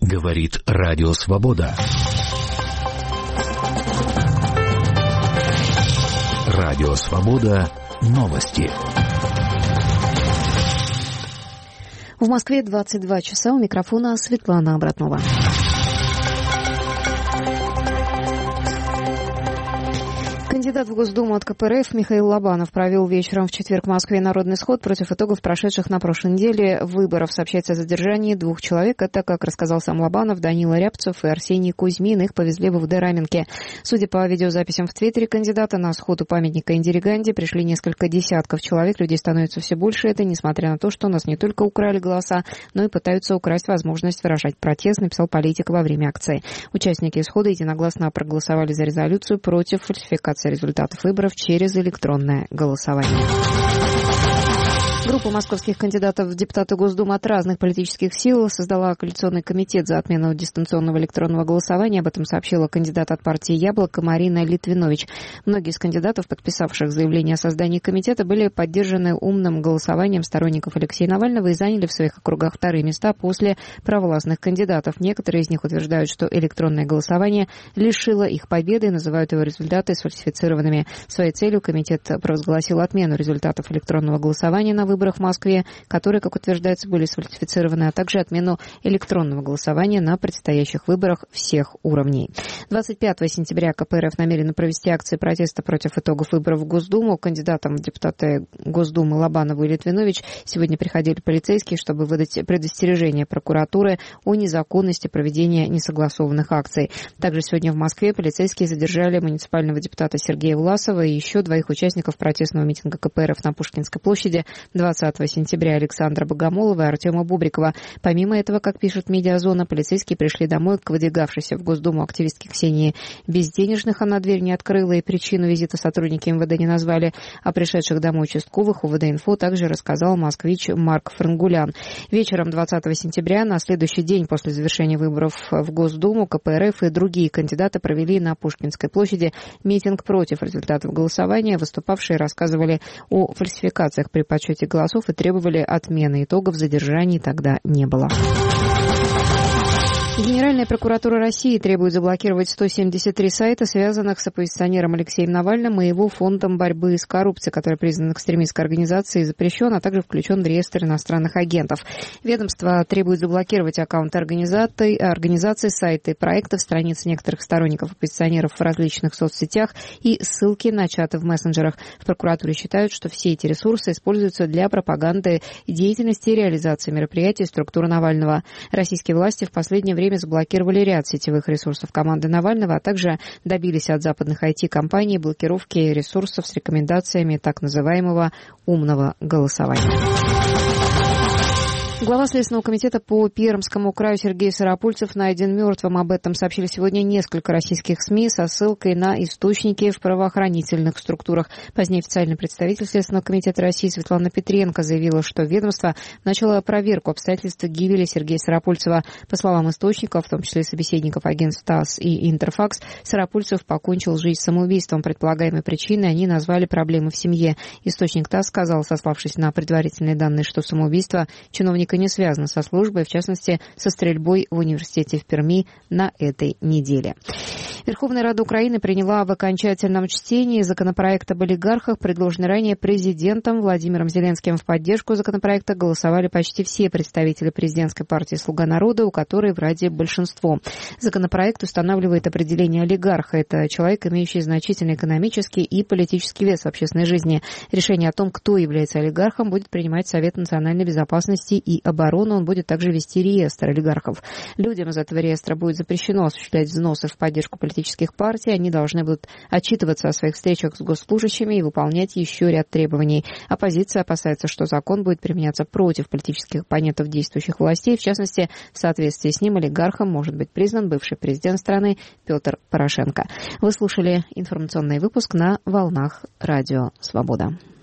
Говорит Радио Свобода. Радио Свобода. Новости. В Москве 22 часа. У микрофона Светлана Обратнова. Кандидат в Госдуму от КПРФ Михаил Лобанов провел вечером в четверг в Москве народный сход против итогов прошедших на прошлой неделе выборов. Сообщается о задержании 2 человек. Это, как рассказал сам Лобанов, Данила Рябцев и Арсений Кузьмин. Их повезли в УВД Раменки. Судя по видеозаписям в Твиттере кандидата, на сход у памятника Индире Ганди пришли несколько десятков человек. Людей становится все больше. Это несмотря на то, что у нас не только украли голоса, но и пытаются украсть возможность выражать протест, написал политик во время акции. Участники схода единогласно проголосовали за резолюцию против фальсификации результатов выборов через электронное голосование. Группа московских кандидатов в депутаты Госдумы от разных политических сил создала коалиционный комитет за отмену дистанционного электронного голосования. Об этом сообщила кандидат от партии «Яблоко» Марина Литвинович. Многие из кандидатов, подписавших заявление о создании комитета, были поддержаны умным голосованием сторонников Алексея Навального и заняли в своих округах вторые места после провластных кандидатов. Некоторые из них утверждают, что электронное голосование лишило их победы и называют его результаты сфальсифицированными. Своей целью комитет провозгласил отмену результатов электронного голосования на выборах в Москве, которые, как утверждается, были сфальсифицированы, а также отмену электронного голосования на предстоящих выборах всех уровней. 25 сентября КПРФ намерена провести акции протеста против итогов выборов в Госдуму. Кандидатам в депутаты Госдумы Лобанову и Литвинович сегодня приходили полицейские, чтобы выдать предостережение прокуратуры о незаконности проведения несогласованных акций. Также сегодня в Москве полицейские задержали муниципального депутата Сергея Власова и еще 2 участников протестного митинга КПРФ на Пушкинской площади 20 сентября Александра Богомолова и Артема Бубрикова. Помимо этого, как пишет «Медиазона», полицейские пришли домой к выдвигавшейся в Госдуму активистке Ксении Безденежных. Она дверь не открыла и причину визита сотрудники МВД не назвали. О пришедших домой участковых УВД-инфо также рассказал москвич Марк Франгулян. Вечером 20 сентября, на следующий день после завершения выборов в Госдуму, КПРФ и другие кандидаты провели на Пушкинской площади митинг против результатов голосования. Выступавшие рассказывали о фальсификациях при подсчете голосов и требовали отмены итогов. Задержаний тогда не было. Генеральная прокуратура России требует заблокировать 173 сайта, связанных с оппозиционером Алексеем Навальным и его фондом борьбы с коррупцией, который признан экстремистской организацией и запрещен, а также включен в реестр иностранных агентов. Ведомство требует заблокировать аккаунты организаций, сайты, проектов, страницы некоторых сторонников оппозиционеров в различных соцсетях и ссылки на чаты в мессенджерах. В прокуратуре считают, что все эти ресурсы используются для пропаганды деятельности и реализации мероприятий структуры Навального. Российские власти в последнее время заблокировали ряд сетевых ресурсов команды Навального, а также добились от западных IT-компаний блокировки ресурсов с рекомендациями так называемого умного голосования. Глава Следственного комитета по Пермскому краю Сергей Сарапульцев найден мертвым. Об этом сообщили сегодня несколько российских СМИ со ссылкой на источники в правоохранительных структурах. Позднее официальный представитель Следственного комитета России Светлана Петренко заявила, что ведомство начало проверку обстоятельств гибели Сергея Сарапульцева. По словам источников, в том числе собеседников агентств ТАСС и Интерфакс, Сарапульцев покончил жизнь самоубийством. Предполагаемой причиной они назвали проблемы в семье. Источник ТАСС сказал, сославшись на предварительные данные, что самоубийство чиновника не связано со службой, в частности, со стрельбой в университете в Перми на этой неделе. Верховная Рада Украины приняла в окончательном чтении законопроект об олигархах, предложенный ранее президентом Владимиром Зеленским. В поддержку законопроекта голосовали почти все представители президентской партии «Слуга народа», у которой в Раде большинство. Законопроект устанавливает определение олигарха. Это человек, имеющий значительный экономический и политический вес в общественной жизни. Решение о том, кто является олигархом, будет принимать Совет национальной безопасности и обороны. Он будет также вести реестр олигархов. Людям из этого реестра будет запрещено осуществлять взносы в поддержку политических партий. Они должны будут отчитываться о своих встречах с госслужащими и выполнять еще ряд требований. Оппозиция опасается, что закон будет применяться против политических оппонентов действующих властей. В частности, в соответствии с ним олигархом может быть признан бывший президент страны Петр Порошенко. Вы слушали информационный выпуск на волнах Радио Свобода.